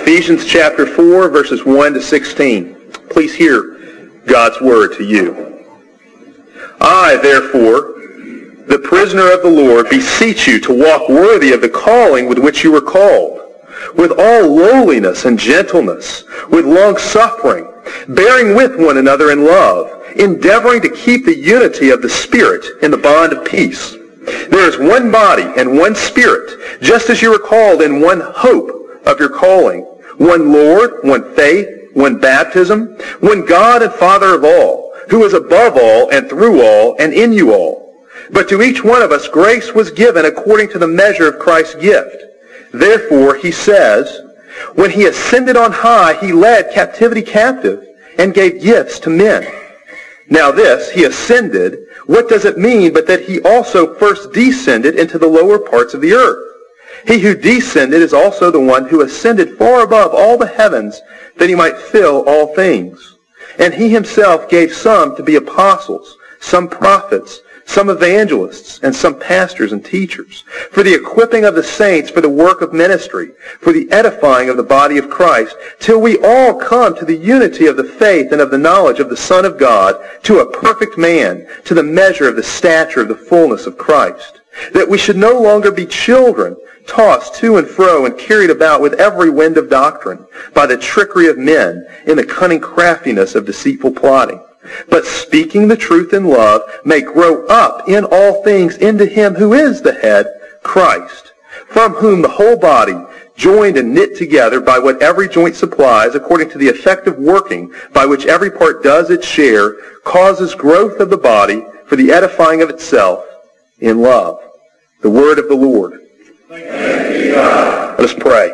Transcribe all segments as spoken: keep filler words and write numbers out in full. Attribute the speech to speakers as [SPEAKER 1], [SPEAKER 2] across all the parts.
[SPEAKER 1] Ephesians chapter four, verses one to sixteen. Please hear God's word to you. I, therefore, the prisoner of the Lord, beseech you to walk worthy of the calling with which you were called, with all lowliness and gentleness, with long-suffering, bearing with one another in love, endeavoring to keep the unity of the Spirit in the bond of peace. There is one body and one Spirit, just as you were called in one hope of your calling, one Lord, one faith, one baptism, one God and Father of all, who is above all and through all and in you all. But to each one of us grace was given according to the measure of Christ's gift. Therefore, he says, when he ascended on high, he led captivity captive and gave gifts to men. Now this, he ascended, what does it mean but that he also first descended into the lower parts of the earth? He who descended is also the one who ascended far above all the heavens, that he might fill all things. And he himself gave some to be apostles, some prophets, some evangelists, and some pastors and teachers, for the equipping of the saints for the work of ministry, for the edifying of the body of Christ, till we all come to the unity of the faith and of the knowledge of the Son of God, to a perfect man, to the measure of the stature of the fullness of Christ, that we should no longer be children, tossed to and fro and carried about with every wind of doctrine, by the trickery of men, in the cunning craftiness of deceitful plotting. But speaking the truth in love, may grow up in all things into him who is the head, Christ, from whom the whole body, joined and knit together by what every joint supplies, according to the effective working by which every part does its share, causes growth of the body for the edifying of itself in love. The word of the Lord. Thanks be to God. Let us pray.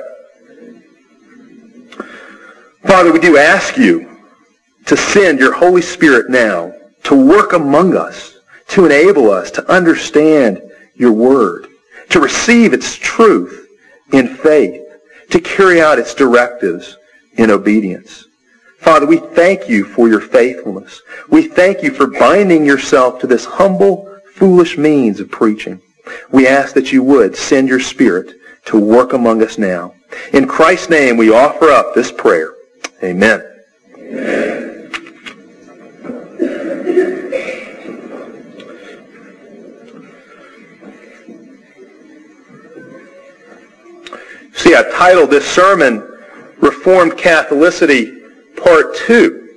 [SPEAKER 1] Father, we do ask you to send your Holy Spirit now to work among us, to enable us to understand your word, to receive its truth in faith, to carry out its directives in obedience. Father, we thank you for your faithfulness. We thank you for binding yourself to this humble, foolish means of preaching. We ask that you would send your Spirit to work among us now. In Christ's name we offer up this prayer. Amen. Amen. See, I've titled this sermon, Reformed Catholicity, Part two.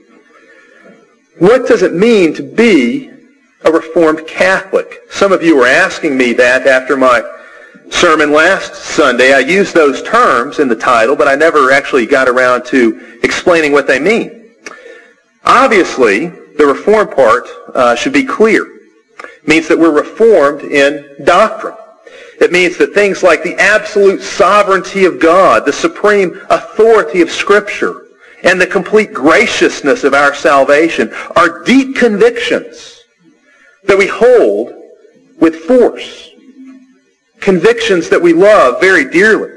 [SPEAKER 1] What does it mean to be a Reformed Catholic? Some of you were asking me that after my sermon last Sunday. I used those terms in the title, but I never actually got around to explaining what they mean. Obviously, the Reformed part uh, should be clear. It means that we're Reformed in doctrine. It means that things like the absolute sovereignty of God, the supreme authority of Scripture, and the complete graciousness of our salvation are deep convictions that we hold with force. Convictions that we love very dearly.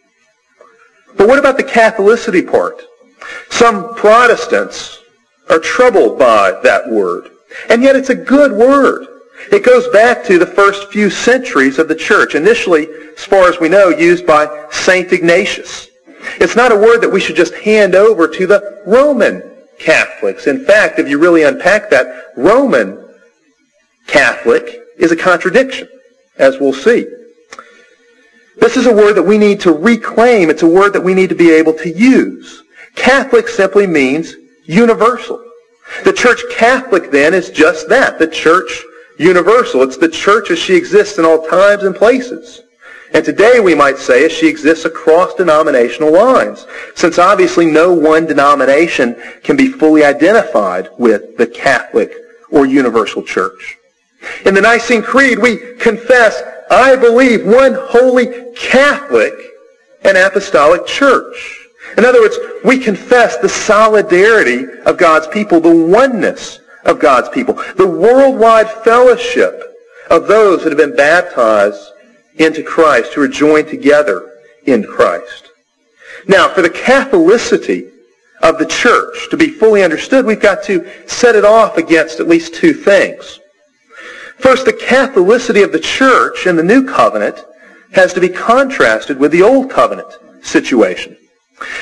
[SPEAKER 1] But what about the Catholicity part? Some Protestants are troubled by that word. And yet it's a good word. It goes back to the first few centuries of the church, initially, as far as we know, used by Saint Ignatius. It's not a word that we should just hand over to the Roman Catholics. In fact, if you really unpack that, Roman Catholic is a contradiction, as we'll see. This is a word that we need to reclaim. It's a word that we need to be able to use. Catholic simply means universal. The Church Catholic, then, is just that, the Church universal. It's the Church as she exists in all times and places. And today we might say as she exists across denominational lines, since obviously no one denomination can be fully identified with the Catholic or universal Church. In the Nicene Creed, we confess, I believe one holy Catholic and apostolic Church. In other words, we confess the solidarity of God's people, the oneness of God's people, the worldwide fellowship of those that have been baptized into Christ, who are joined together in Christ. Now, for the Catholicity of the church to be fully understood, we've got to set it off against at least two things. First, the Catholicity of the church in the New Covenant has to be contrasted with the Old Covenant situation.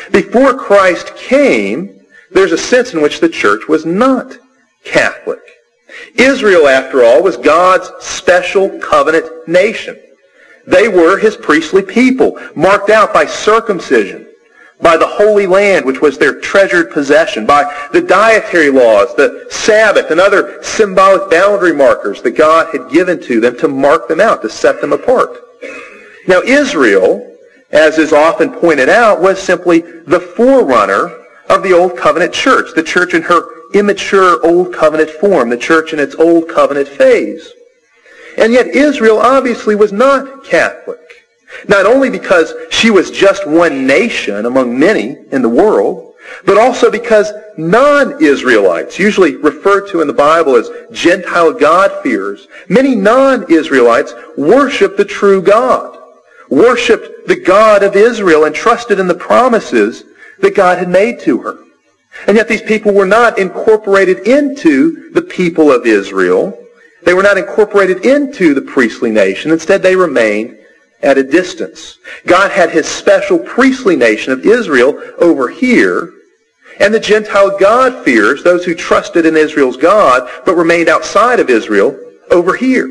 [SPEAKER 1] Before Christ came, there's a sense in which the church was not Catholic. Israel, after all, was God's special covenant nation. They were his priestly people, marked out by circumcision, by the Holy Land, which was their treasured possession, by the dietary laws, the Sabbath, and other symbolic boundary markers that God had given to them to mark them out, to set them apart. Now, Israel, as is often pointed out, was simply the forerunner of the Old Covenant church, the church in her immature Old Covenant form, the church in its Old Covenant phase. And yet Israel obviously was not Catholic. Not only because she was just one nation among many in the world, but also because non-Israelites, usually referred to in the Bible as Gentile God-fearers, many non-Israelites worshiped the true God, worshiped the God of Israel, and trusted in the promises that God had made to her. And yet these people were not incorporated into the people of Israel. They were not incorporated into the priestly nation. Instead, they remained at a distance. God had his special priestly nation of Israel over here, and the Gentile God-fearers, those who trusted in Israel's God but remained outside of Israel, over here.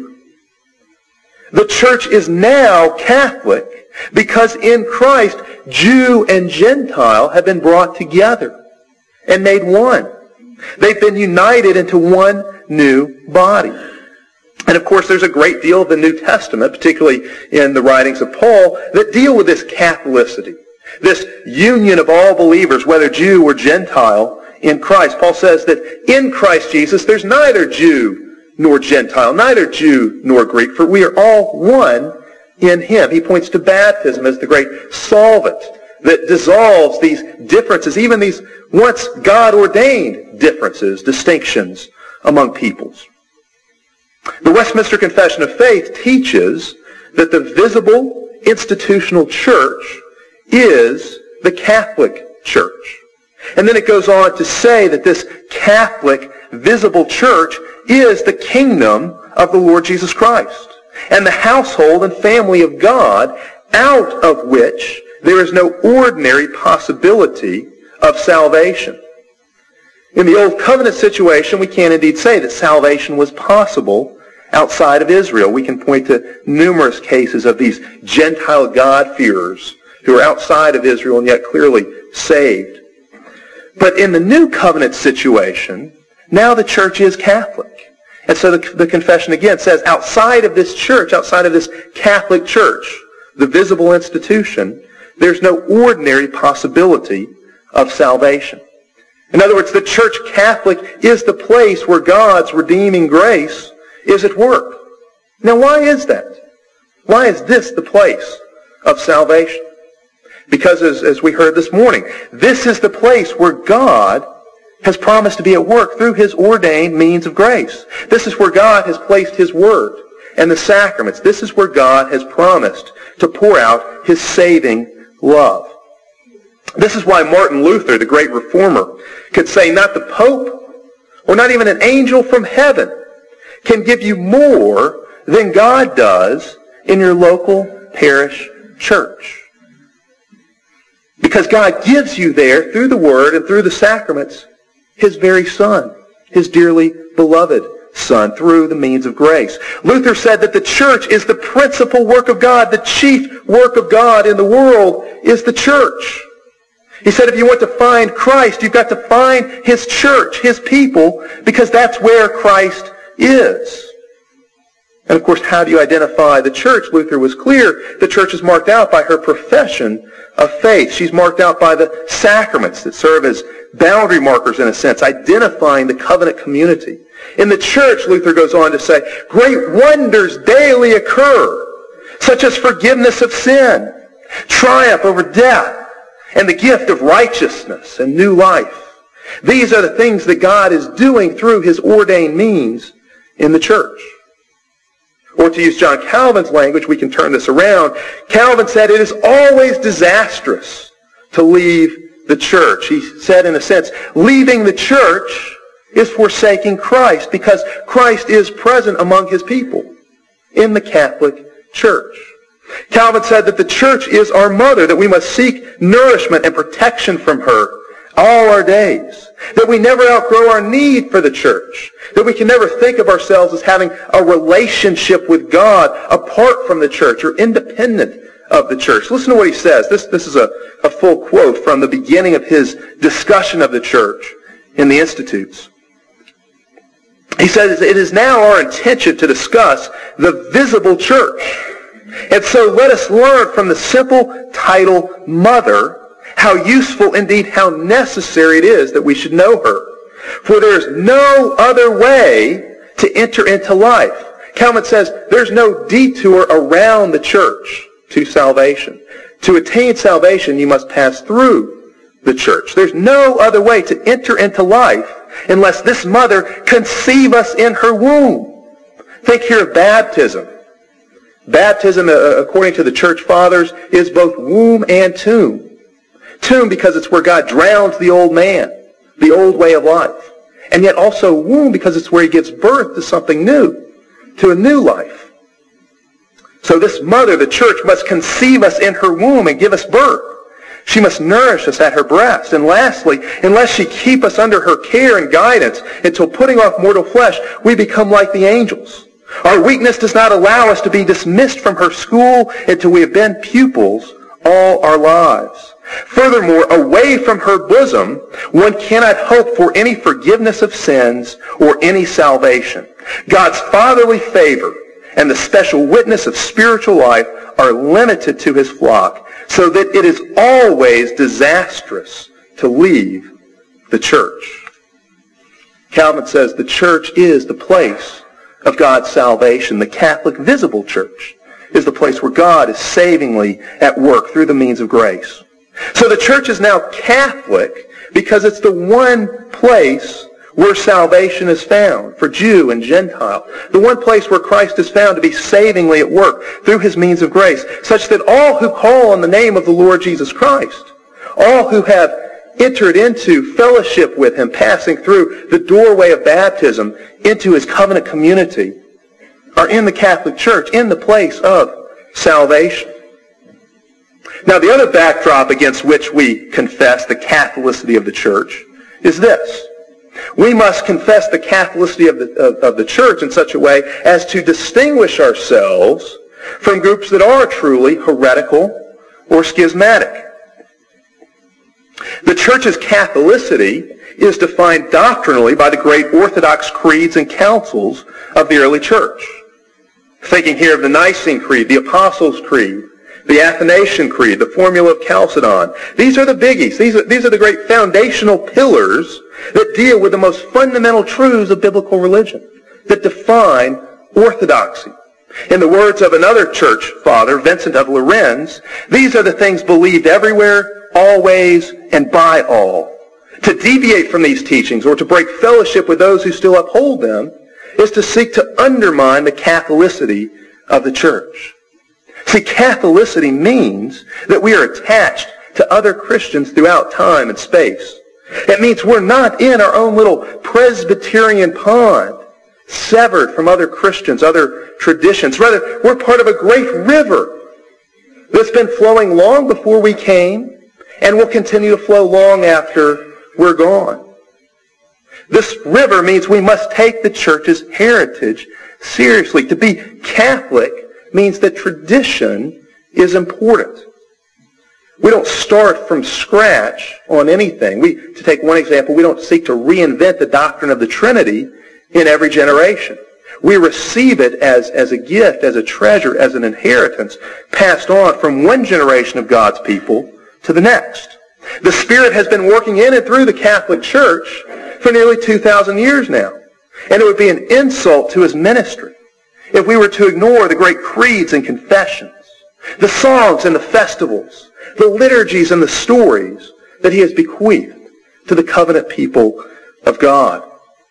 [SPEAKER 1] The church is now Catholic because in Christ, Jew and Gentile have been brought together and made one. They've been united into one new body. And of course, there's a great deal of the New Testament, particularly in the writings of Paul, that deal with this Catholicity, this union of all believers, whether Jew or Gentile, in Christ. Paul says that in Christ Jesus, there's neither Jew nor Gentile, neither Jew nor Greek, for we are all one in him. He points to baptism as the great solvent that dissolves these differences, even these once God-ordained differences, distinctions among peoples. The Westminster Confession of Faith teaches that the visible institutional church is the Catholic Church. And then it goes on to say that this Catholic visible church is the kingdom of the Lord Jesus Christ and the household and family of God, out of which there is no ordinary possibility of salvation. In the Old Covenant situation, we can indeed say that salvation was possible outside of Israel. We can point to numerous cases of these Gentile God-fearers who are outside of Israel and yet clearly saved. But in the New Covenant situation, now the church is Catholic. And so the, the confession again says outside of this church, outside of this Catholic church, the visible institution, there's no ordinary possibility of salvation. In other words, the church Catholic is the place where God's redeeming grace is at work. Now, why is that? Why is this the place of salvation? Because as, as we heard this morning, this is the place where God has promised to be at work through his ordained means of grace. This is where God has placed his word and the sacraments. This is where God has promised to pour out his saving love. This is why Martin Luther, the great reformer, could say not the Pope or not even an angel from heaven can give you more than God does in your local parish church. Because God gives you there, through the Word and through the sacraments, his very Son, his dearly beloved Son, through the means of grace. Luther said that the church is the principal work of God. The chief work of God in the world is the church. He said if you want to find Christ, you've got to find his church, his people, because that's where Christ is. And of course, how do you identify the church? Luther was clear. The church is marked out by her profession of faith. She's marked out by the sacraments that serve as boundary markers, in a sense, identifying the covenant community. In the church, Luther goes on to say, great wonders daily occur, such as forgiveness of sin, triumph over death, and the gift of righteousness and new life. These are the things that God is doing through his ordained means in the church. Or to use John Calvin's language, we can turn this around. Calvin said it is always disastrous to leave the church. He said, in a sense, leaving the church is forsaking Christ, because Christ is present among his people in the Catholic Church. Calvin said that the church is our mother, that we must seek nourishment and protection from her all our days, that we never outgrow our need for the church, that we can never think of ourselves as having a relationship with God apart from the church or independent of the church. Listen to what he says. This, this is a, a full quote from the beginning of his discussion of the church in the Institutes. He says, "It is now our intention to discuss the visible church. And so let us learn from the simple title, Mother, how useful, indeed how necessary it is that we should know her. For there is no other way to enter into life." Calvin says there's no detour around the church to salvation. To attain salvation, you must pass through the church. There's no other way to enter into life unless this mother conceive us in her womb. Think here of baptism. Baptism, uh, according to the church fathers, is both womb and tomb. Tomb because it's where God drowns the old man, the old way of life. And yet also womb because it's where he gives birth to something new, to a new life. So this mother, the church, must conceive us in her womb and give us birth. She must nourish us at her breast. And lastly, unless she keep us under her care and guidance until putting off mortal flesh, we become like the angels. Our weakness does not allow us to be dismissed from her school until we have been pupils all our lives. Furthermore, away from her bosom, one cannot hope for any forgiveness of sins or any salvation. God's fatherly favor and the special witness of spiritual life are limited to his flock, so that it is always disastrous to leave the church. Calvin says the church is the place of God's salvation. The Catholic visible church is the place where God is savingly at work through the means of grace. So the church is now Catholic because it's the one place where salvation is found for Jew and Gentile. The one place where Christ is found to be savingly at work through his means of grace, such that all who call on the name of the Lord Jesus Christ, all who have entered into fellowship with him, passing through the doorway of baptism into his covenant community, are in the Catholic Church, in the place of salvation. Now, the other backdrop against which we confess the Catholicity of the church is this. We must confess the Catholicity of the, of, of the church in such a way as to distinguish ourselves from groups that are truly heretical or schismatic. The church's Catholicity is defined doctrinally by the great Orthodox creeds and councils of the early church. Thinking here of the Nicene Creed, the Apostles' Creed, the Athanasian Creed, the Formula of Chalcedon. These are the biggies. These are, these are the great foundational pillars that deal with the most fundamental truths of biblical religion, that define orthodoxy. In the words of another church father, Vincent of Lorenz, these are the things believed everywhere, always, and by all. To deviate from these teachings or to break fellowship with those who still uphold them is to seek to undermine the Catholicity of the church. See, Catholicity means that we are attached to other Christians throughout time and space. It means we're not in our own little Presbyterian pond, severed from other Christians, other traditions. Rather, we're part of a great river that's been flowing long before we came and will continue to flow long after we're gone. This river means we must take the church's heritage seriously. To be Catholic means that tradition is important. We don't start from scratch on anything. We, to take one example, we don't seek to reinvent the doctrine of the Trinity in every generation. We receive it as, as a gift, as a treasure, as an inheritance passed on from one generation of God's people to the next. The Spirit has been working in and through the Catholic Church for nearly two thousand years now. And it would be an insult to his ministry if we were to ignore the great creeds and confessions, the songs and the festivals, the liturgies and the stories that he has bequeathed to the covenant people of God.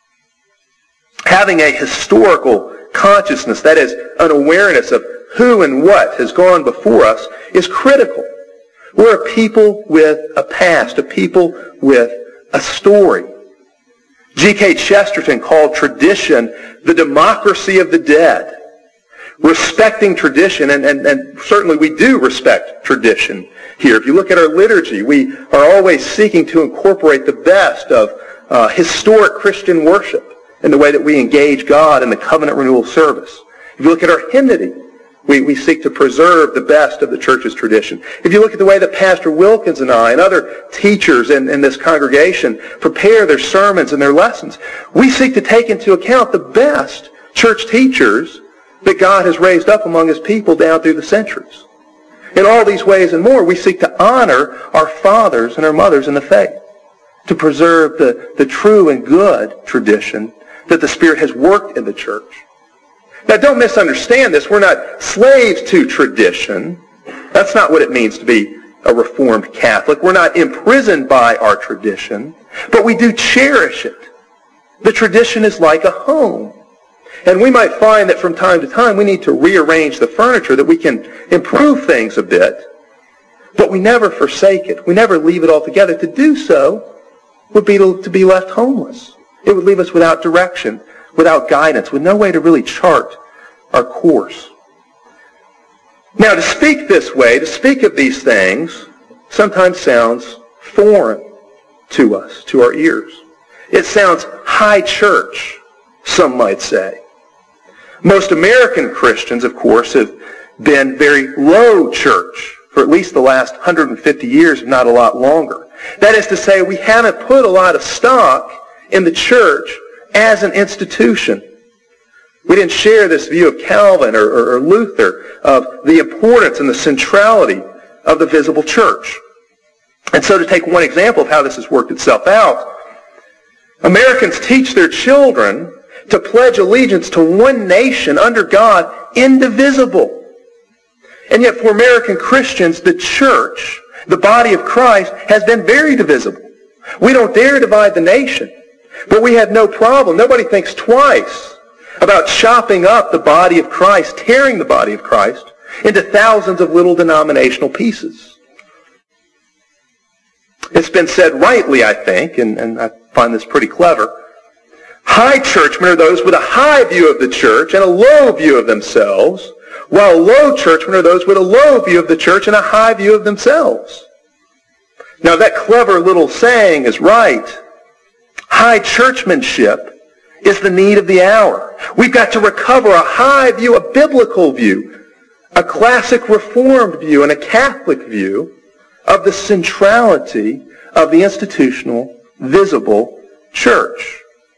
[SPEAKER 1] Having a historical consciousness, that is, an awareness of who and what has gone before us, is critical. We're a people with a past, a people with a story. G K Chesterton called tradition the democracy of the dead. respecting tradition, and, and, and certainly we do respect tradition here. If you look at our liturgy, we are always seeking to incorporate the best of uh, historic Christian worship in the way that we engage God in the covenant renewal service. If you look at our hymnody, we, we seek to preserve the best of the church's tradition. If you look at the way that Pastor Wilkins and I and other teachers in, in this congregation prepare their sermons and their lessons, we seek to take into account the best church teachers that God has raised up among His people down through the centuries. In all these ways and more, we seek to honor our fathers and our mothers in the faith, to preserve the, the true and good tradition that the Spirit has worked in the church. Now, don't misunderstand this. We're not slaves to tradition. That's not what it means to be a Reformed Catholic. We're not imprisoned by our tradition, but we do cherish it. The tradition is like a home. And we might find that from time to time we need to rearrange the furniture, that we can improve things a bit, but we never forsake it. We never leave it altogether. To do so would be to, to be left homeless. It would leave us without direction, without guidance, with no way to really chart our course. Now, to speak this way, to speak of these things, sometimes sounds foreign to us, to our ears. It sounds high church, some might say. Most American Christians, of course, have been very low church for at least the last one hundred fifty years, if not a lot longer. That is to say, we haven't put a lot of stock in the church as an institution. We didn't share this view of Calvin or, or, or Luther of the importance and the centrality of the visible church. And so to take one example of how this has worked itself out, Americans teach their children to pledge allegiance to one nation under God, indivisible. And yet for American Christians, the church, the body of Christ, has been very divisible. We don't dare divide the nation. But we have no problem. Nobody thinks twice about chopping up the body of Christ, tearing the body of Christ into thousands of little denominational pieces. It's been said rightly, I think, and, and I find this pretty clever. High churchmen are those with a high view of the church and a low view of themselves, while low churchmen are those with a low view of the church and a high view of themselves. Now, that clever little saying is right. High churchmanship is the need of the hour. We've got to recover a high view, a biblical view, a classic Reformed view, and a Catholic view of the centrality of the institutional, visible church.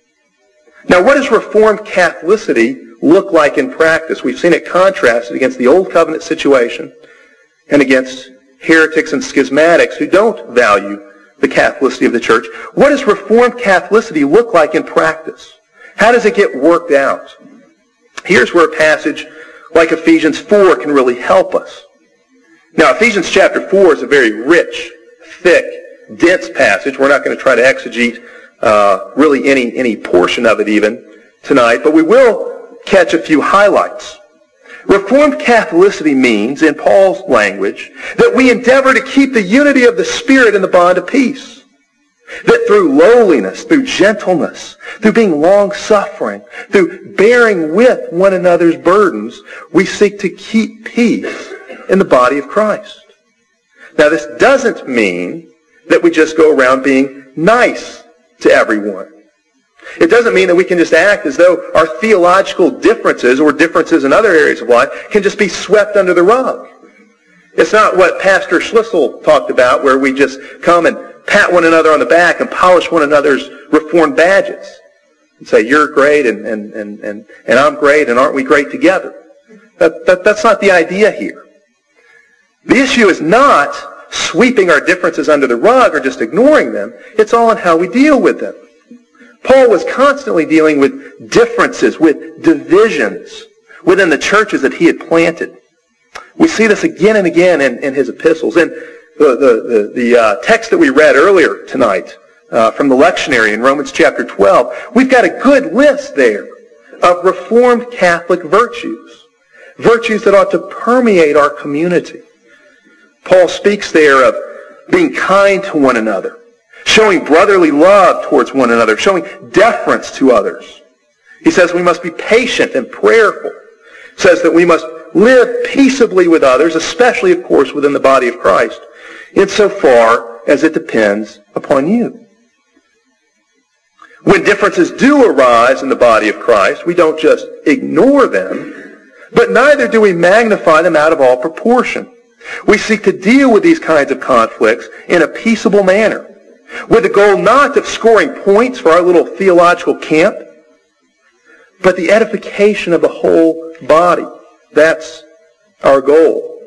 [SPEAKER 1] Now, what does Reformed Catholicity look like in practice? We've seen it contrasted against the Old Covenant situation and against heretics and schismatics who don't value the Catholicity of the church. What does Reformed Catholicity look like in practice? How does it get worked out? Here's where a passage like Ephesians four can really help us. Now, Ephesians chapter four is a very rich, thick, dense passage. We're not going to try to exegete uh, really any, any portion of it even tonight, but we will catch a few highlights. Reformed Catholicity means, in Paul's language, that we endeavor to keep the unity of the Spirit in the bond of peace. That through lowliness, through gentleness, through being long-suffering, through bearing with one another's burdens, we seek to keep peace in the body of Christ. Now, this doesn't mean that we just go around being nice to everyone. It doesn't mean that we can just act as though our theological differences or differences in other areas of life can just be swept under the rug. It's not what Pastor Schlissel talked about, where we just come and pat one another on the back and polish one another's Reformed badges and say, you're great and, and, and, and, and I'm great and aren't we great together? That, that, that's not the idea here. The issue is not sweeping our differences under the rug or just ignoring them. It's all in how we deal with them. Paul was constantly dealing with differences, with divisions within the churches that he had planted. We see this again and again in, in his epistles. In the, the, the, the uh, text that we read earlier tonight uh, from the lectionary in Romans chapter twelve, we've got a good list there of Reformed Catholic virtues, virtues that ought to permeate our community. Paul speaks there of being kind to one another, showing brotherly love towards one another, showing deference to others. He says we must be patient and prayerful, says that we must live peaceably with others, especially, of course, within the body of Christ, insofar as it depends upon you. When differences do arise in the body of Christ, we don't just ignore them, but neither do we magnify them out of all proportion. We seek to deal with these kinds of conflicts in a peaceable manner, with the goal not of scoring points for our little theological camp, but the edification of the whole body. That's our goal.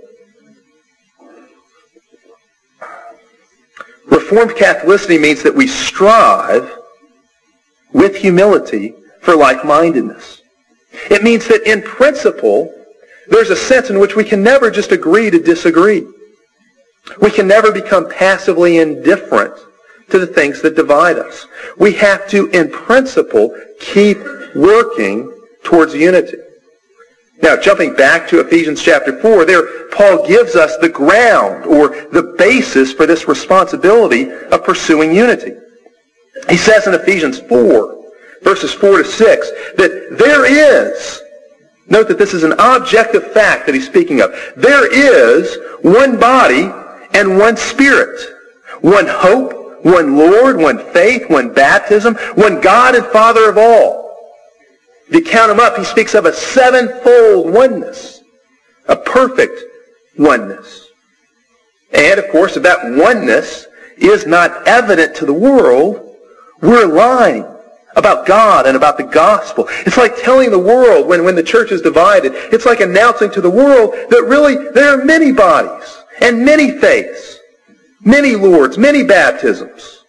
[SPEAKER 1] Reformed Catholicity means that we strive with humility for like-mindedness. It means that in principle, there's a sense in which we can never just agree to disagree. We can never become passively indifferent to the things that divide us. We have to, in principle, keep working towards unity. Now, jumping back to Ephesians chapter four, there Paul gives us the ground or the basis for this responsibility of pursuing unity. He says in Ephesians four, verses four to six, that there is, note that this is an objective fact that he's speaking of, there is one body and one Spirit, one hope, one Lord, one faith, one baptism, one God and Father of all. If you count them up, he speaks of a sevenfold oneness, a perfect oneness. And, of course, if that oneness is not evident to the world, we're lying about God and about the gospel. It's like telling the world when, when the church is divided, it's like announcing to the world that really there are many bodies and many faiths, many Lords, many baptisms.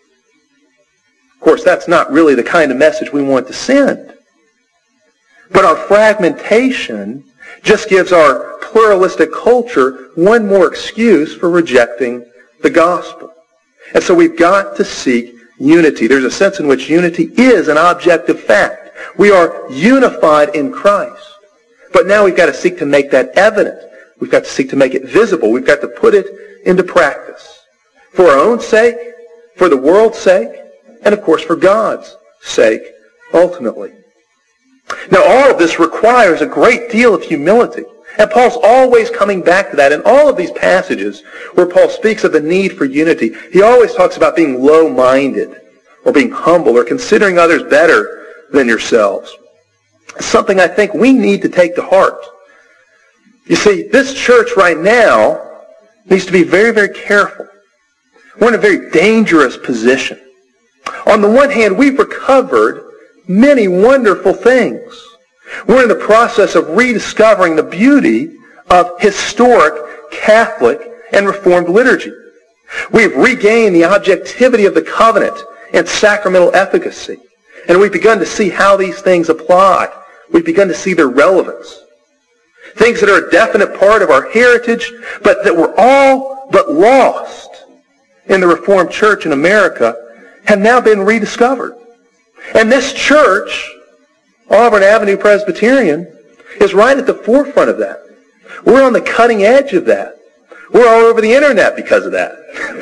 [SPEAKER 1] Of course, that's not really the kind of message we want to send. But our fragmentation just gives our pluralistic culture one more excuse for rejecting the gospel. And so we've got to seek unity. There's a sense in which unity is an objective fact. We are unified in Christ. But now we've got to seek to make that evident. We've got to seek to make it visible. We've got to put it into practice. For our own sake, for the world's sake, and of course for God's sake, ultimately. Now all of this requires a great deal of humility. And Paul's always coming back to that. In all of these passages where Paul speaks of the need for unity, he always talks about being low-minded or being humble or considering others better than yourselves. It's something I think we need to take to heart. You see, this church right now needs to be very, very careful. We're in a very dangerous position. On the one hand, we've recovered many wonderful things. We're in the process of rediscovering the beauty of historic Catholic and Reformed liturgy. We've regained the objectivity of the covenant and sacramental efficacy. And we've begun to see how these things apply. We've begun to see their relevance. Things that are a definite part of our heritage, but that were all but lost in the Reformed Church in America, have now been rediscovered. And this church, Auburn Avenue Presbyterian, is right at the forefront of that. We're on the cutting edge of that. We're all over the internet because of that.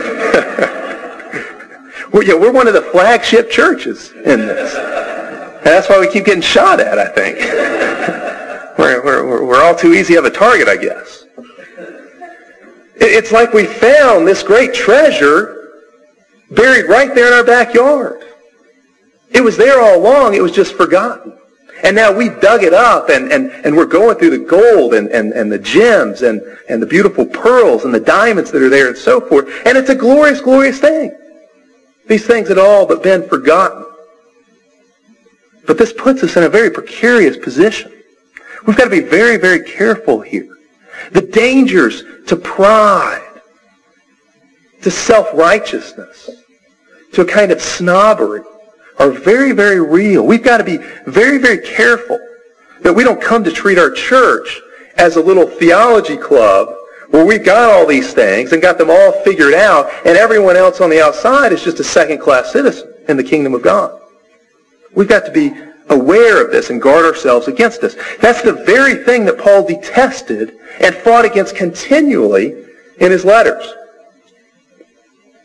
[SPEAKER 1] we're, yeah, we're one of the flagship churches in this. And that's why we keep getting shot at, I think. we're, we're, we're all too easy of a target, I guess. It's like we found this great treasure buried right there in our backyard. It was there all along. It was just forgotten. And now we dug it up, and, and, and we're going through the gold and, and, and the gems and, and the beautiful pearls and the diamonds that are there and so forth. And it's a glorious, glorious thing. These things had all but been forgotten. But this puts us in a very precarious position. We've got to be very, very careful here. The dangers to pride, to self-righteousness, to a kind of snobbery, are very, very real. We've got to be very, very careful that we don't come to treat our church as a little theology club where we've got all these things and got them all figured out, and everyone else on the outside is just a second-class citizen in the kingdom of God. We've got to be aware of this and guard ourselves against this. That's the very thing that Paul detested and fought against continually in his letters.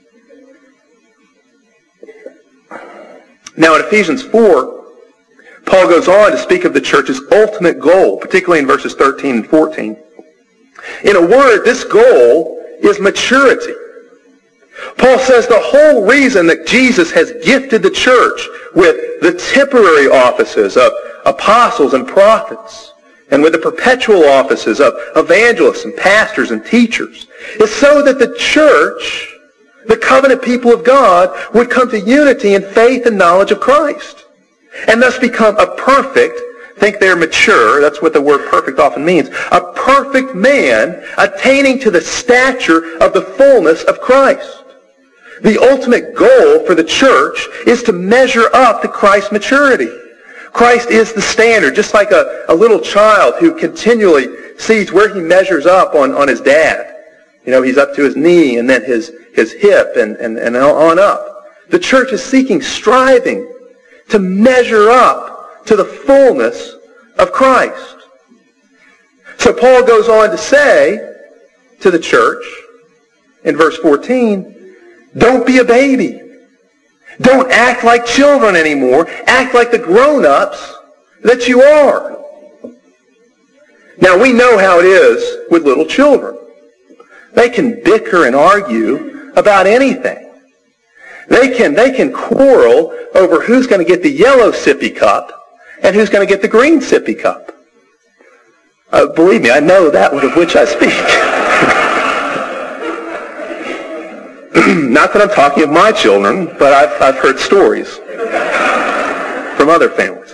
[SPEAKER 1] Now in Ephesians four, Paul Paul goes on to speak of the church's ultimate goal, particularly in verses thirteen and fourteen. In a word, this goal is maturity. Paul says the whole reason that Jesus has gifted the church with the temporary offices of apostles and prophets, and with the perpetual offices of evangelists and pastors and teachers, is so that the church, the covenant people of God, would come to unity in faith and knowledge of Christ, and thus become a perfect, think they're mature, that's what the word perfect often means, a perfect man attaining to the stature of the fullness of Christ. The ultimate goal for the church is to measure up to Christ's maturity. Christ is the standard, just like a, a little child who continually sees where he measures up on, on his dad. You know, he's up to his knee and then his, his hip and, and, and on up. The church is seeking, striving to measure up to the fullness of Christ. So Paul goes on to say to the church in verse fourteen, don't be a baby. Don't act like children anymore. Act like the grown-ups that you are. Now, we know how it is with little children. They can bicker and argue about anything. They can, they can quarrel over who's going to get the yellow sippy cup and who's going to get the green sippy cup. Uh, believe me, I know that of which I speak. Not that I'm talking of my children, but I've, I've heard stories from other families.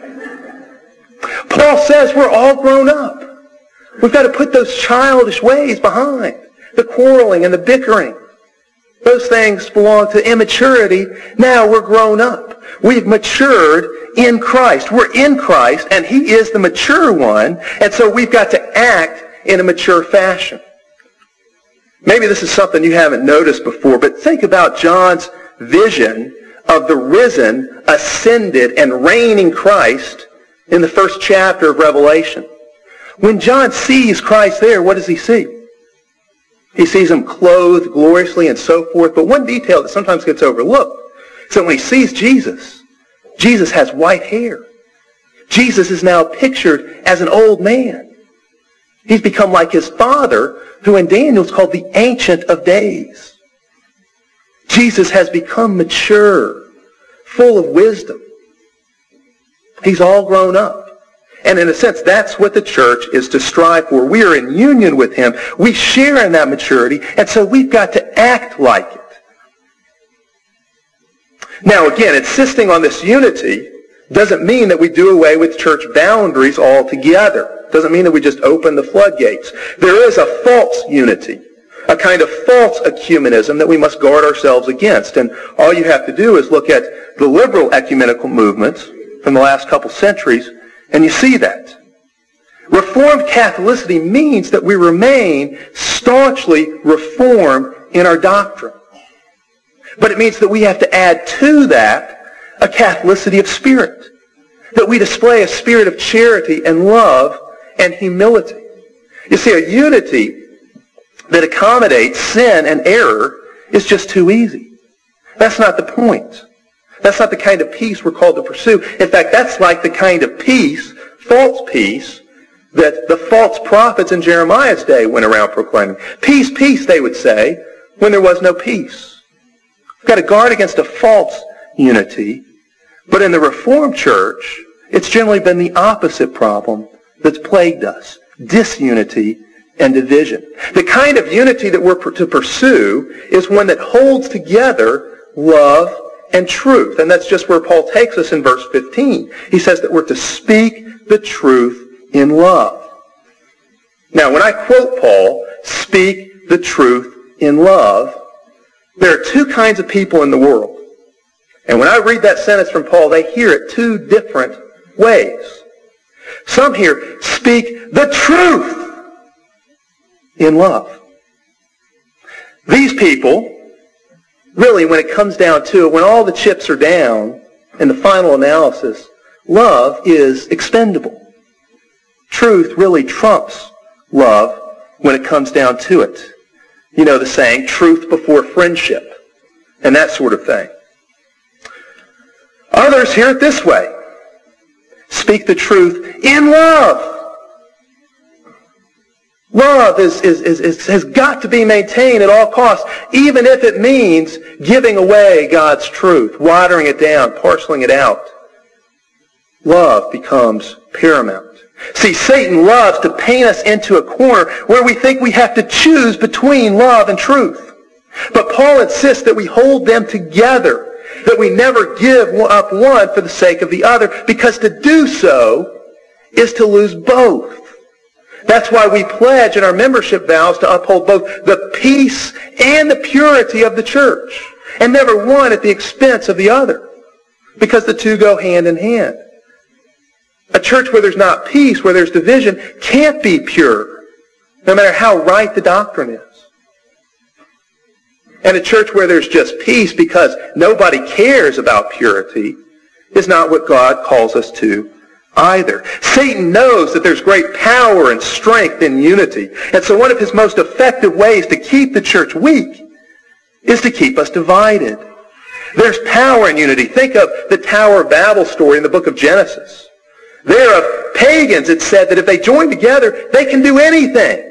[SPEAKER 1] Paul says we're all grown up. We've got to put those childish ways behind. The quarreling and the bickering. Those things belong to immaturity. Now we're grown up. We've matured in Christ. We're in Christ, and He is the mature one, and so we've got to act in a mature fashion. Maybe this is something you haven't noticed before, but think about John's vision of the risen, ascended, and reigning Christ in the first chapter of Revelation. When John sees Christ there, what does he see? He sees Him clothed gloriously and so forth, but one detail that sometimes gets overlooked is that when he sees Jesus, Jesus has white hair. Jesus is now pictured as an old man. He's become like His Father, who in Daniel is called the Ancient of Days. Jesus has become mature, full of wisdom. He's all grown up. And in a sense, that's what the church is to strive for. We are in union with Him. We share in that maturity, and so we've got to act like it. Now again, insisting on this unity doesn't mean that we do away with church boundaries altogether. Doesn't mean that we just open the floodgates. There is a false unity, a kind of false ecumenism that we must guard ourselves against. And all you have to do is look at the liberal ecumenical movements from the last couple centuries, and you see that. Reformed Catholicity means that we remain staunchly Reformed in our doctrine. But it means that we have to add to that a Catholicity of spirit, that we display a spirit of charity and love and humility. You see, a unity that accommodates sin and error is just too easy. That's not the point. That's not the kind of peace we're called to pursue. In fact, that's like the kind of peace, false peace, that the false prophets in Jeremiah's day went around proclaiming. Peace, peace, they would say, when there was no peace. We've got to guard against a false unity. But in the Reformed Church, it's generally been the opposite problem that's plagued us. Disunity and division. The kind of unity that we're to pursue is one that holds together love and truth. And that's just where Paul takes us in verse fifteen. He says that we're to speak the truth in love. Now, when I quote Paul, speak the truth in love, there are two kinds of people in the world. And when I read that sentence from Paul, they hear it two different ways. Some here speak the truth in love. These people, really, when it comes down to it, when all the chips are down in the final analysis, love is expendable. Truth really trumps love when it comes down to it. You know the saying, truth before friendship, and that sort of thing. Others hear it this way. speak the truth in love. Love is, is, is, is, has got to be maintained at all costs, even if it means giving away God's truth, watering it down, parceling it out. Love becomes paramount. See, Satan loves to paint us into a corner where we think we have to choose between love and truth. But Paul insists that we hold them together, that we never give up one for the sake of the other, because to do so is to lose both. That's why we pledge in our membership vows to uphold both the peace and the purity of the church, and never one at the expense of the other, because the two go hand in hand. A church where there's not peace, where there's division, can't be pure, no matter how right the doctrine is. And a church where there's just peace because nobody cares about purity is not what God calls us to either. Satan knows that there's great power and strength in unity. And so one of his most effective ways to keep the church weak is to keep us divided. There's power in unity. Think of the Tower of Babel story in the book of Genesis. There of pagans, it said that if they join together, they can do anything.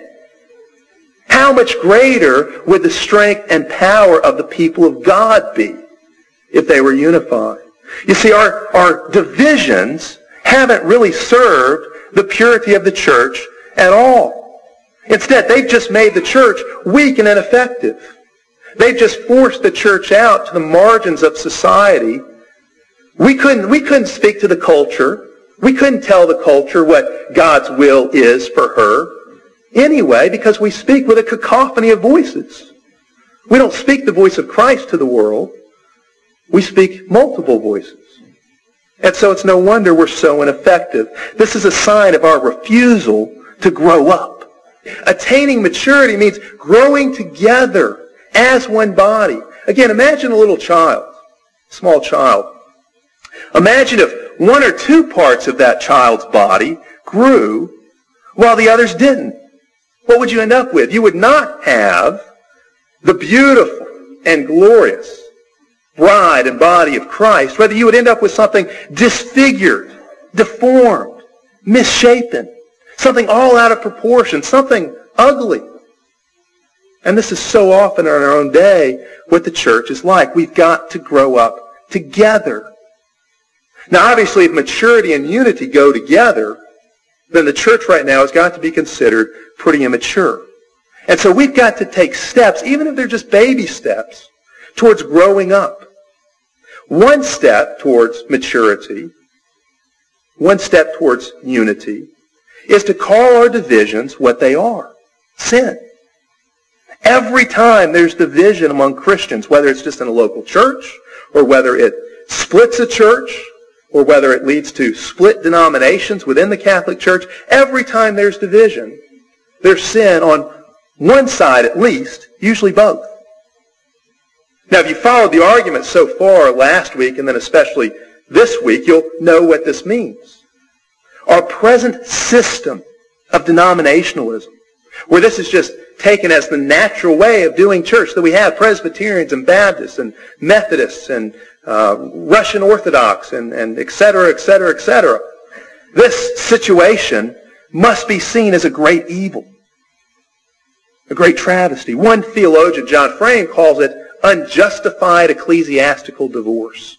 [SPEAKER 1] How much greater would the strength and power of the people of God be if they were unified? You see, our, our divisions haven't really served the purity of the church at all. Instead, they've just made the church weak and ineffective. They've just forced the church out to the margins of society. We couldn't, we couldn't speak to the culture. We couldn't tell the culture what God's will is for her anyway, because we speak with a cacophony of voices. We don't speak the voice of Christ to the world. We speak multiple voices. And so it's no wonder we're so ineffective. This is a sign of our refusal to grow up. Attaining maturity means growing together as one body. Again, imagine a little child, small child. Imagine if one or two parts of that child's body grew while the others didn't. What would you end up with? You would not have the beautiful and glorious bride and body of Christ. Rather, you would end up with something disfigured, deformed, misshapen, something all out of proportion, something ugly. And this is so often in our own day what the church is like. We've got to grow up together. Now, obviously, if maturity and unity go together, then the church right now has got to be considered pretty immature. And so we've got to take steps, even if they're just baby steps, towards growing up. One step towards maturity, one step towards unity, is to call our divisions what they are: sin. Every time there's division among Christians, whether it's just in a local church, or whether it splits a church, or whether it leads to split denominations within the Catholic Church, every time there's division, there's sin on one side at least, usually both. Now, if you followed the argument so far last week, and then especially this week, you'll know what this means. Our present system of denominationalism, where this is just taken as the natural way of doing church, that we have Presbyterians and Baptists and Methodists and uh, Russian Orthodox and, and et cetera, et cetera, et cetera. This situation must be seen as a great evil, a great travesty. One theologian, John Frame, calls it unjustified ecclesiastical divorce.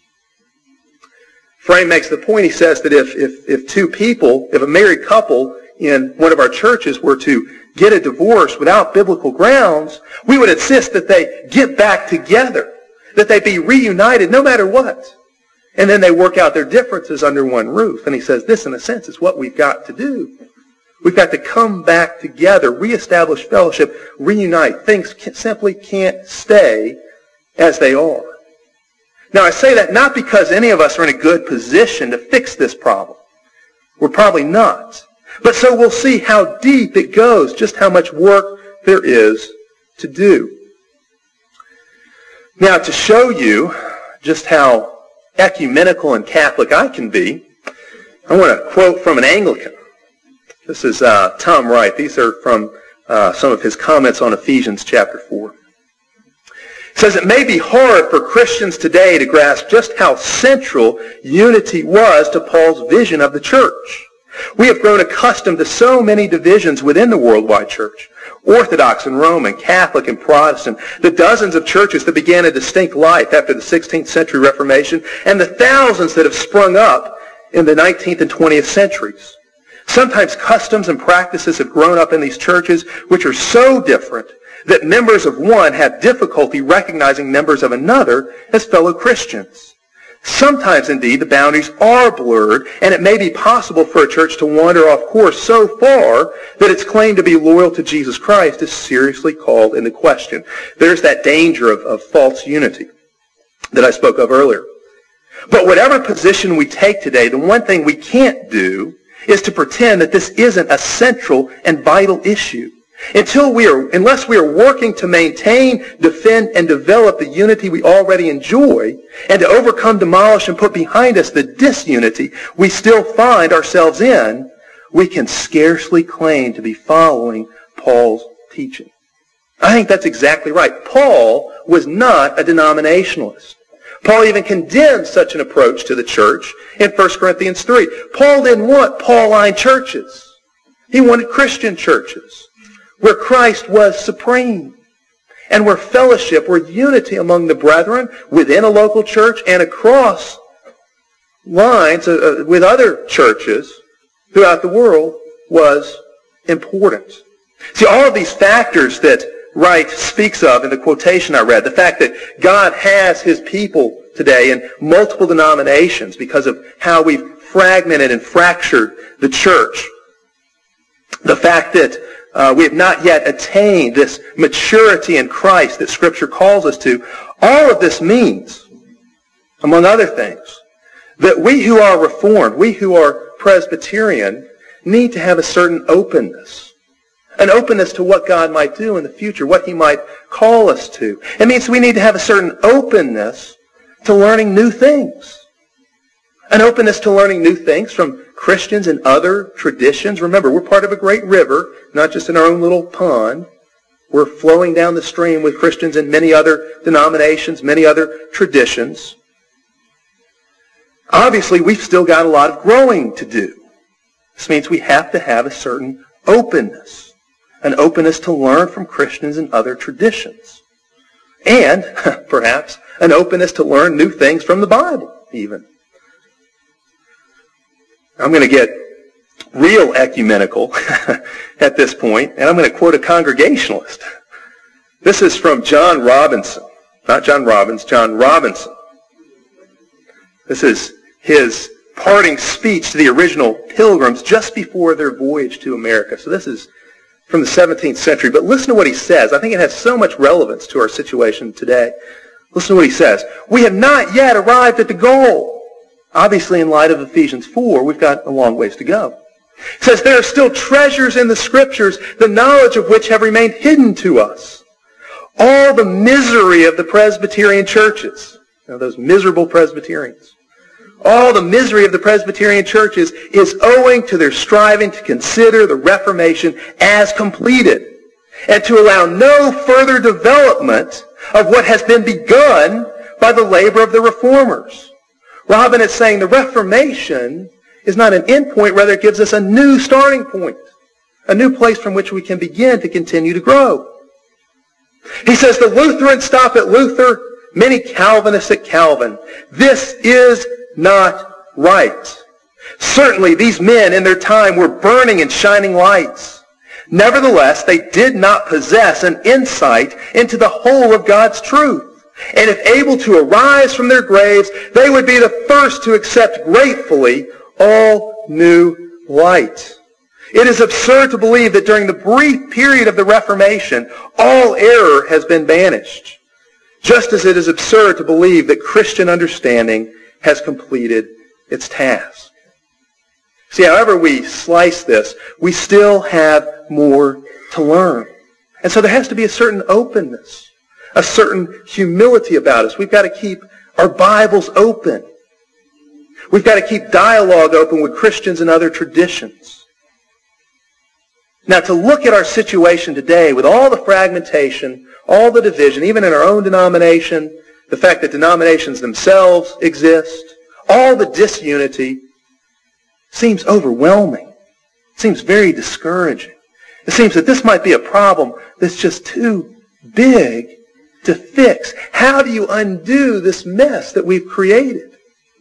[SPEAKER 1] Frame makes the point, he says that if, if, if two people, if a married couple in one of our churches were to get a divorce without biblical grounds, we would insist that they get back together, that they be reunited no matter what. And then they work out their differences under one roof. And he says this, in a sense, is what we've got to do. We've got to come back together, reestablish fellowship, reunite. Things simply can't stay as they are. Now, I say that not because any of us are in a good position to fix this problem. We're probably not. But so we'll see how deep it goes, just how much work there is to do. Now, to show you just how ecumenical and Catholic I can be, I want to quote from an Anglican. This is uh, Tom Wright. These are from uh, some of his comments on Ephesians chapter four. It says it may be hard for Christians today to grasp just how central unity was to Paul's vision of the church. We have grown accustomed to so many divisions within the worldwide church. Orthodox and Roman, Catholic and Protestant, the dozens of churches that began a distinct life after the sixteenth century Reformation, and the thousands that have sprung up in the nineteenth and twentieth centuries. Sometimes customs and practices have grown up in these churches which are so different that members of one have difficulty recognizing members of another as fellow Christians. Sometimes, indeed, the boundaries are blurred, and it may be possible for a church to wander off course so far that its claim to be loyal to Jesus Christ is seriously called into question. There's that danger of, of false unity that I spoke of earlier. But whatever position we take today, the one thing we can't do is to pretend that this isn't a central and vital issue. Until we are, unless we are working to maintain, defend, and develop the unity we already enjoy, and to overcome, demolish, and put behind us the disunity we still find ourselves in, we can scarcely claim to be following Paul's teaching. I think that's exactly right. Paul was not a denominationalist. Paul even condemned such an approach to the church in First Corinthians three. Paul didn't want Pauline churches. He wanted Christian churches, where Christ was supreme, and where fellowship, where unity among the brethren within a local church and across lines uh, with other churches throughout the world was important. See, all of these factors that Wright speaks of in the quotation I read, the fact that God has his people today in multiple denominations because of how we've fragmented and fractured the church, the fact that Uh, we have not yet attained this maturity in Christ that Scripture calls us to. All of this means, among other things, that we who are Reformed, we who are Presbyterian, need to have a certain openness. An openness to what God might do in the future, what he might call us to. It means we need to have a certain openness to learning new things. An openness to learning new things from Christians and other traditions. Remember, we're part of a great river, not just in our own little pond. We're flowing down the stream with Christians in many other denominations, many other traditions. Obviously, we've still got a lot of growing to do. This means we have to have a certain openness. An openness to learn from Christians and other traditions. And, perhaps, an openness to learn new things from the Bible, even. I'm going to get real ecumenical at this point, and I'm going to quote a Congregationalist. This is from John Robinson. Not John Robbins, John Robinson. This is his parting speech to the original Pilgrims just before their voyage to America. So this is from the seventeenth century. But listen to what he says. I think it has so much relevance to our situation today. Listen to what he says. We have not yet arrived at the goal. Obviously, in light of Ephesians four, we've got a long ways to go. It says, there are still treasures in the Scriptures, the knowledge of which have remained hidden to us. All the misery of the Presbyterian churches, you know, those miserable Presbyterians, all the misery of the Presbyterian churches is owing to their striving to consider the Reformation as completed and to allow no further development of what has been begun by the labor of the Reformers. Robin is saying the Reformation is not an end point, rather it gives us a new starting point, a new place from which we can begin to continue to grow. He says the Lutherans stop at Luther, many Calvinists at Calvin. This is not right. Certainly these men in their time were burning and shining lights. Nevertheless, they did not possess an insight into the whole of God's truth. And if able to arise from their graves, they would be the first to accept gratefully all new light. It is absurd to believe that during the brief period of the Reformation, all error has been banished. Just as it is absurd to believe that Christian understanding has completed its task. See, however we slice this, we still have more to learn. And so there has to be a certain openness, a certain humility about us. We've got to keep our Bibles open. We've got to keep dialogue open with Christians and other traditions. Now, to look at our situation today with all the fragmentation, all the division, even in our own denomination, the fact that denominations themselves exist, all the disunity, seems overwhelming. It seems very discouraging. It seems that this might be a problem that's just too big to fix. How do you undo this mess that we've created?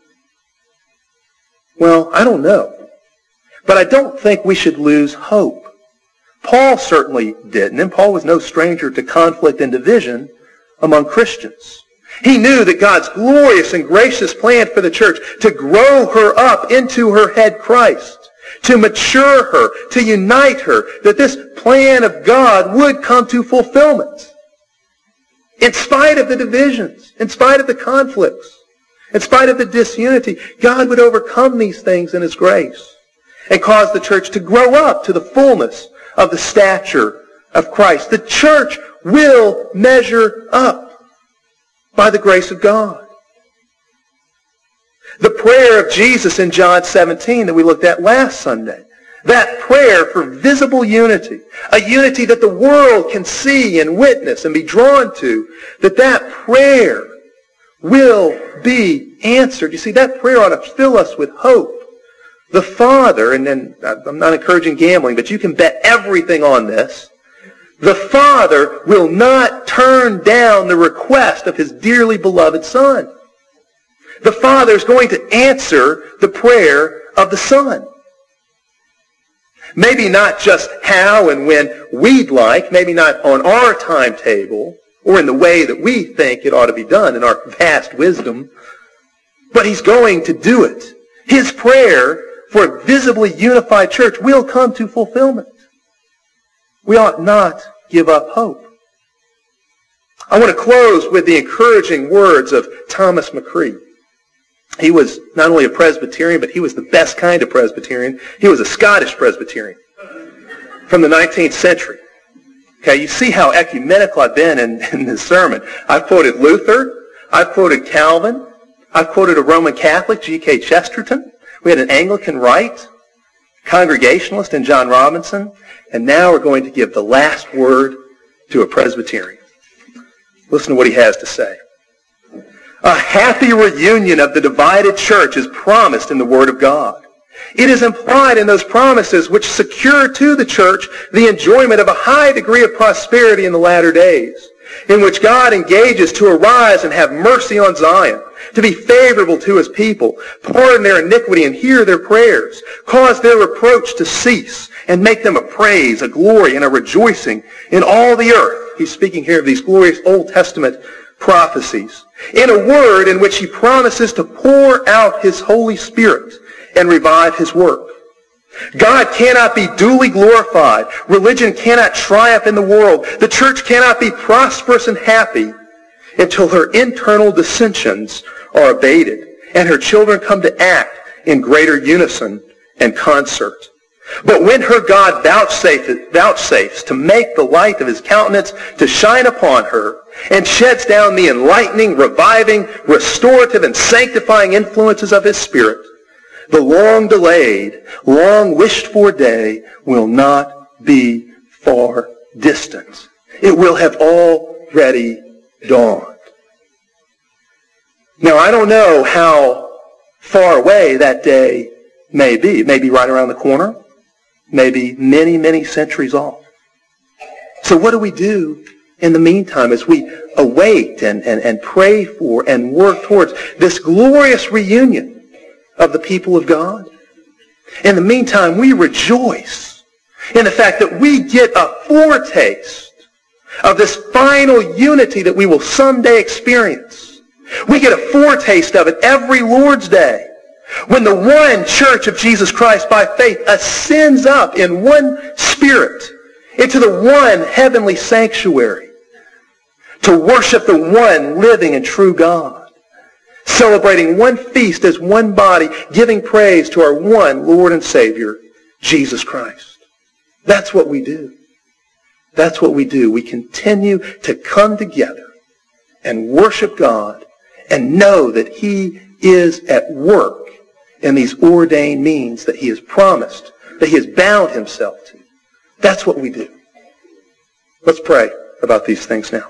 [SPEAKER 1] Well, I don't know. But I don't think we should lose hope. Paul certainly didn't, and Paul was no stranger to conflict and division among Christians. He knew that God's glorious and gracious plan for the church to grow her up into her head Christ, to mature her, to unite her, that this plan of God would come to fulfillment. In spite of the divisions, in spite of the conflicts, in spite of the disunity, God would overcome these things in His grace and cause the church to grow up to the fullness of the stature of Christ. The church will measure up by the grace of God. The prayer of Jesus in John seventeen that we looked at last Sunday, that prayer for visible unity, a unity that the world can see and witness and be drawn to, that that prayer will be answered. You see, that prayer ought to fill us with hope. The Father, and then I'm not encouraging gambling, but you can bet everything on this. The Father will not turn down the request of His dearly beloved Son. The Father is going to answer the prayer of the Son. Maybe not just how and when we'd like, maybe not on our timetable, or in the way that we think it ought to be done in our vast wisdom, but He's going to do it. His prayer for a visibly unified church will come to fulfillment. We ought not give up hope. I want to close with the encouraging words of Thomas McCree. He was not only a Presbyterian, but he was the best kind of Presbyterian. He was a Scottish Presbyterian from the nineteenth century. Okay, you see how ecumenical I've been in, in this sermon. I've quoted Luther. I've quoted Calvin. I've quoted a Roman Catholic, G K Chesterton. We had an Anglican Wright, Congregationalist in John Robinson, and now we're going to give the last word to a Presbyterian. Listen to what he has to say. A happy reunion of the divided church is promised in the Word of God. It is implied in those promises which secure to the church the enjoyment of a high degree of prosperity in the latter days, in which God engages to arise and have mercy on Zion, to be favorable to His people, pardon their iniquity and hear their prayers, cause their reproach to cease, and make them a praise, a glory, and a rejoicing in all the earth. He's speaking here of these glorious Old Testament prophecies. In a word in which He promises to pour out His Holy Spirit and revive His work. God cannot be duly glorified. Religion cannot triumph in the world. The church cannot be prosperous and happy until her internal dissensions are abated and her children come to act in greater unison and concert. But when her God vouchsafes, vouchsafes to make the light of His countenance to shine upon her and sheds down the enlightening, reviving, restorative, and sanctifying influences of His Spirit, the long-delayed, long-wished-for day will not be far distant. It will have already dawned. Now, I don't know how far away that day may be. It may be right around the corner. Maybe many, many centuries off. So what do we do in the meantime as we await and, and, and pray for and work towards this glorious reunion of the people of God? In the meantime, we rejoice in the fact that we get a foretaste of this final unity that we will someday experience. We get a foretaste of it every Lord's Day, when the one church of Jesus Christ by faith ascends up in one Spirit into the one heavenly sanctuary to worship the one living and true God, celebrating one feast as one body, giving praise to our one Lord and Savior, Jesus Christ. That's what we do. That's what we do. We continue to come together and worship God and know that He is at work in these ordained means that He has promised, that He has bound Himself to, That's what we do. Let's pray about these things now.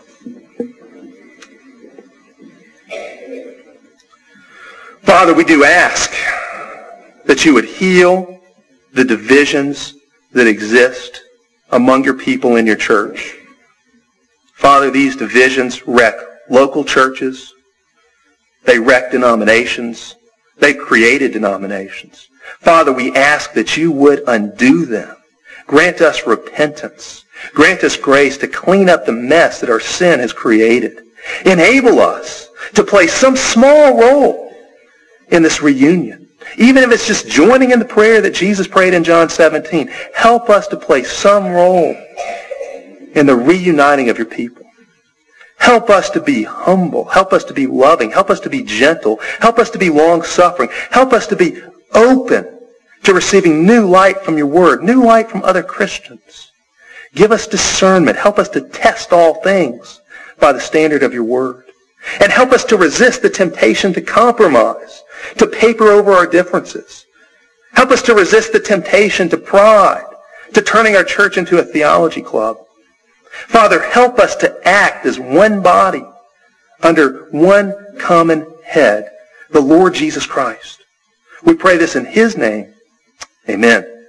[SPEAKER 1] Father, we do ask that you would heal the divisions that exist among your people in your church. Father, these divisions wreck local churches. They wreck denominations. They've created denominations. Father, we ask that you would undo them. Grant us repentance. Grant us grace to clean up the mess that our sin has created. Enable us to play some small role in this reunion. Even if it's just joining in the prayer that Jesus prayed in John seventeen, help us to play some role in the reuniting of your people. Help us to be humble. Help us to be loving. Help us to be gentle. Help us to be long-suffering. Help us to be open to receiving new light from your word, new light from other Christians. Give us discernment. Help us to test all things by the standard of your word. And help us to resist the temptation to compromise, to paper over our differences. Help us to resist the temptation to pride, to turning our church into a theology club. Father, help us to act as one body under one common head, the Lord Jesus Christ. We pray this in his name. Amen.